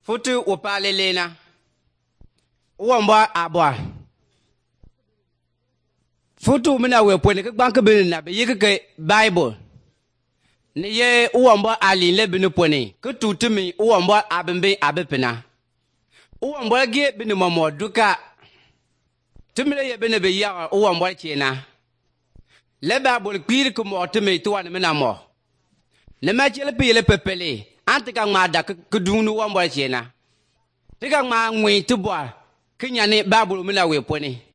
Futu upale lena. Uwamba abwa. Futu mina wepone ke banke bin na be yeke ke Bible. Ni ye uwamba ali le bin pone. Ke tutumi uwamba abembe abepena. Uwamba ge bin momo duka. Tumile ye bin be ya uwamba chena. Le Bible kwir ko mo tumi tuwa mina mo. Ne ma chele pe le pepele. Ante ka ngada ke dunu uwamba chena. Tika ma ngwi tubwa. Kinyane Bible mina wepone.